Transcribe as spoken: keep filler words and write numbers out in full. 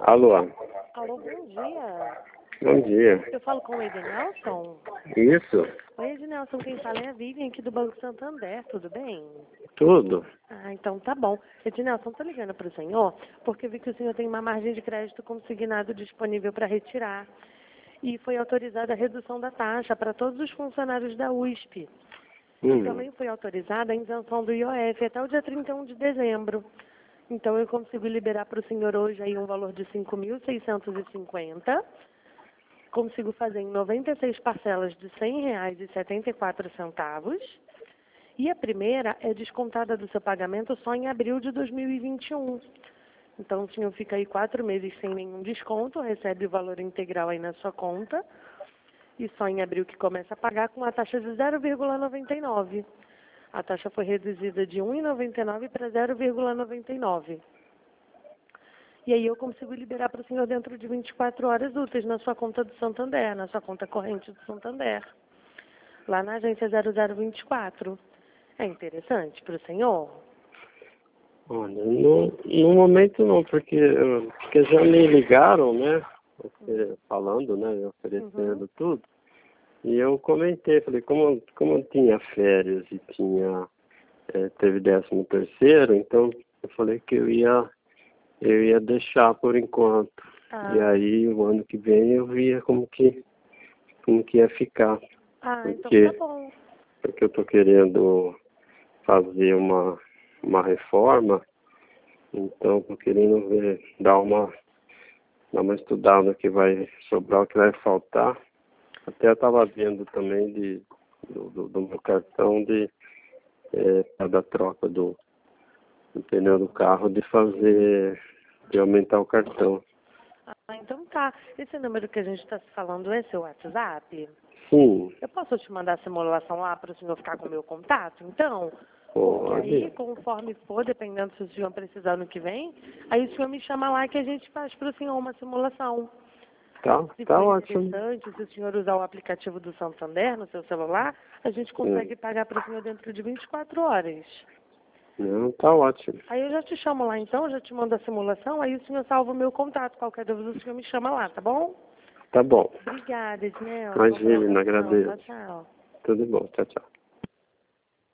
Alô? Alô, bom dia. Bom dia. Eu falo com o Ednelson? Isso? Oi, Ednelson, quem fala é a Vivian aqui do Banco Santander, tudo bem? Tudo? Ah, então tá bom. Ednelson, tô ligando para o senhor porque eu vi que o senhor tem uma margem de crédito consignado disponível para retirar e foi autorizada a redução da taxa para todos os funcionários da U S P. E Hum. também foi autorizada a isenção do I O F até o dia trinta e um de dezembro. Então eu consigo liberar para o senhor hoje aí um valor de cinco mil seiscentos e cinquenta. Consigo fazer em noventa e seis parcelas de cem reais e setenta e quatro centavos. E a primeira é descontada do seu pagamento só em abril de dois mil e vinte e um. Então o senhor fica aí quatro meses sem nenhum desconto, recebe o valor integral aí na sua conta. E só em abril que começa a pagar com a taxa de zero vírgula noventa e nove. A taxa foi reduzida de um vírgula noventa e nove para zero vírgula noventa e nove. E aí eu consigo liberar para o senhor dentro de vinte e quatro horas úteis na sua conta do Santander, na sua conta corrente do Santander, lá na agência zero zero vinte e quatro. É interessante para o senhor? Olha, no, no momento não, porque, eu- porque já me ligaram, né? Você falando, né? Oferecendo Uhum. tudo. E eu comentei, falei, como, como eu tinha férias e tinha, eh, teve décimo terceiro, então eu falei que eu ia, eu ia deixar por enquanto. Ah, E aí o ano que vem eu via como que, como que ia ficar. ah, então tá Porque, bom. porque eu tô querendo fazer uma, uma reforma, então estou querendo ver, dar uma, dar uma estudada no que vai sobrar, o que vai faltar. Até eu estava vendo também de, do, do, do meu cartão de é, da troca do, do pneu do carro, de fazer, de aumentar o cartão. Ah, então tá. Esse número que a gente está se falando é seu WhatsApp? Sim, Eu posso te mandar a simulação lá para o senhor ficar com o meu contato, então? Porque aí, pode. conforme for, dependendo se o senhor precisar no que vem, aí o senhor me chama lá que a gente faz para o senhor uma simulação. Tá, Se tá for ótimo. interessante, se o senhor usar o aplicativo do Santander no seu celular, a gente Hum. consegue pagar para o senhor dentro de vinte e quatro horas. Não, tá ótimo. Aí eu já te chamo lá então, já te mando a simulação, aí o senhor salva o meu contato. Qualquer dúvida o senhor me chama lá, tá bom? Tá bom. Obrigada, Ednelson, pela Imagine, não atenção. Tchau, agradeço. tchau. Tudo bom, tchau, tchau.